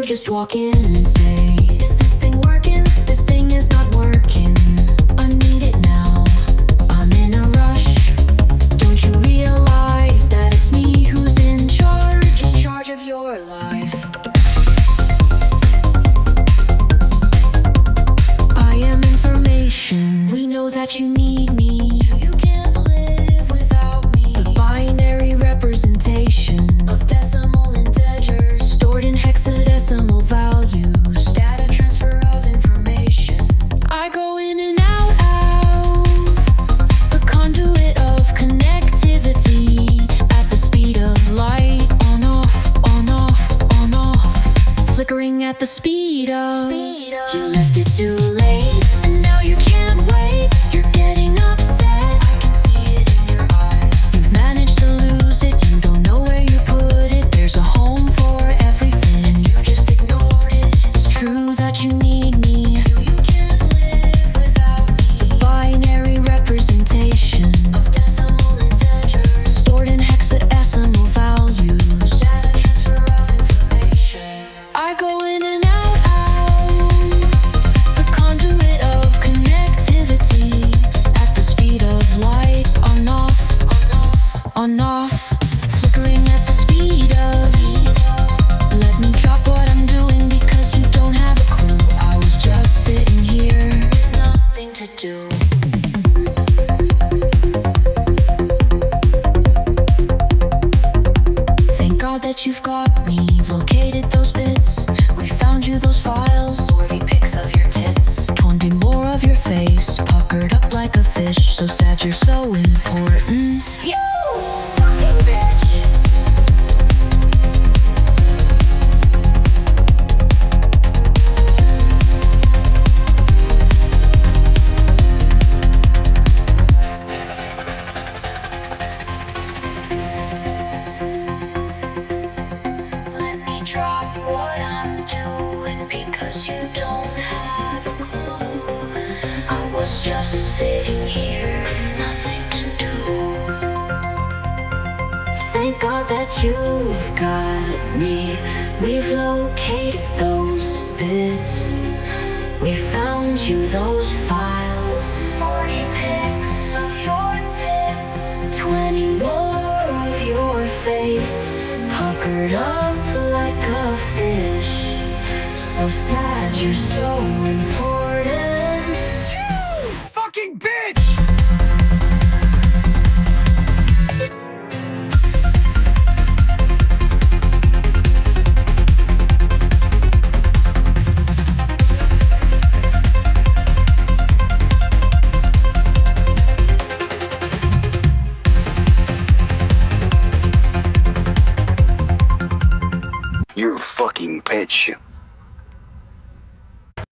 just walk in and say, is this thing working? This thing is not working. I need it now. I'm in a rush. Don't you realize that it's me who's in charge of your life? I am information. We know that you need me. You can't live without me. The binary representation of decimal integers stored in hexadecimal values. Data transfer of information. I go in and out, the conduit of connectivity at the speed of light. On off, on off, on off. Flickering at the speed of. You left it too late, and now you can't wait. You're getting upset, I can see it in your eyes. You've managed to lose it, you don't know where you put it. There's a home for everything, and you've just ignored it. It's true that you need me. You can't live without me. Binary representation of decimal integers stored in hexadecimal values. Data transfer of information. I go in and out, the conduit of connectivity at the speed of light. On off, on off, on off. Flickering at the speed of. Let me drop what I'm doing because you don't have a clue. I was just sitting here with nothing to do. Thank God that you've got me. Located those bits. We found you those files. 40 pics of your tits. 20 more of your face. Puckered up like a fish. So sad you're so important. You fucking bitch. Let me drop what I'm doing because you don't have a clue. I was just sitting here with nothing to do. Thank God that you've got me. We've located those bits. We found you those files. 40 pics of your tits. 20 more of your face. Puckered up like a fish. So sad you're so important. You fucking bitch! You fucking bitch.